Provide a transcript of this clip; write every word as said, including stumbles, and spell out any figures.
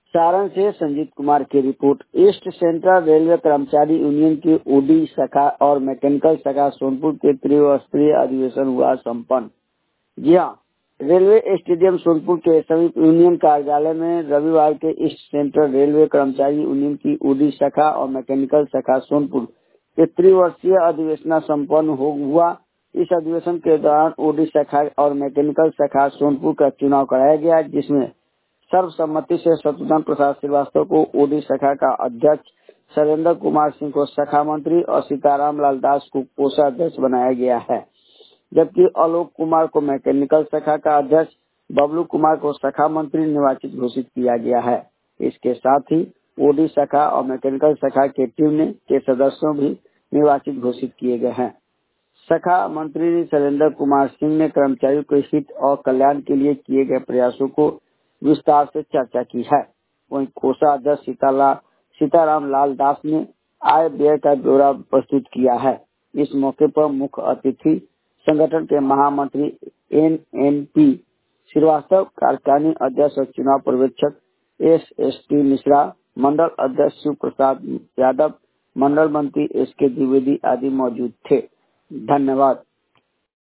सारण से संजीत कुमार की रिपोर्ट। ईस्ट सेंट्रल रेलवे कर्मचारी यूनियन की ओडी शाखा और मैकेनिकल शाखा सोनपुर के त्रिवार्षिक अधिवेशन हुआ संपन्न। जी हाँ, रेलवे स्टेडियम सोनपुर के समीप यूनियन कार्यालय में रविवार के ईस्ट सेंट्रल रेलवे कर्मचारी यूनियन की ओडी शाखा और मैकेनिकल शाखा सोनपुर के त्रिवर्षीय अधिवेशन संपन्न हो हुआ। इस अधिवेशन के दौरान ओडी शाखा और मैकेनिकल शाखा सोनपुर का चुनाव कराया गया, जिसमें सर्वसम्मति से शत्रुघ्न प्रसाद श्रीवास्तव को ओडी शाखा का अध्यक्ष, शैलेंद्र कुमार सिंह को शाखा मंत्री और सीताराम लाल दास को कोषाध्यक्ष बनाया गया है, जबकि आलोक कुमार को मैकेनिकल शाखा का अध्यक्ष, बबलू कुमार को शाखा मंत्री निर्वाचित घोषित किया गया है। इसके साथ ही ओडी शाखा और मैकेनिकल शाखा के टीम ने के सदस्यों भी निर्वाचित घोषित किए गए हैं। शाखा मंत्री शैलेंद्र कुमार सिंह ने कर्मचारियों के हित और कल्याण के लिए किए गए प्रयासों को विस्तार से चर्चा की है। वहीं कोषाध्यक्ष सीताला सीताराम लाल दास ने आय व्यय का ब्यौरा प्रस्तुत किया है। इस मौके पर मुख्य अतिथि संगठन के महामंत्री एन एन पी श्रीवास्तव, कार्यकारिणी अध्यक्ष और चुनाव पर्यवेक्षक एस एस टी मिश्रा, मंडल अध्यक्ष शिव प्रसाद यादव, मंडल मंत्री एस के द्विवेदी आदि मौजूद थे। धन्यवाद।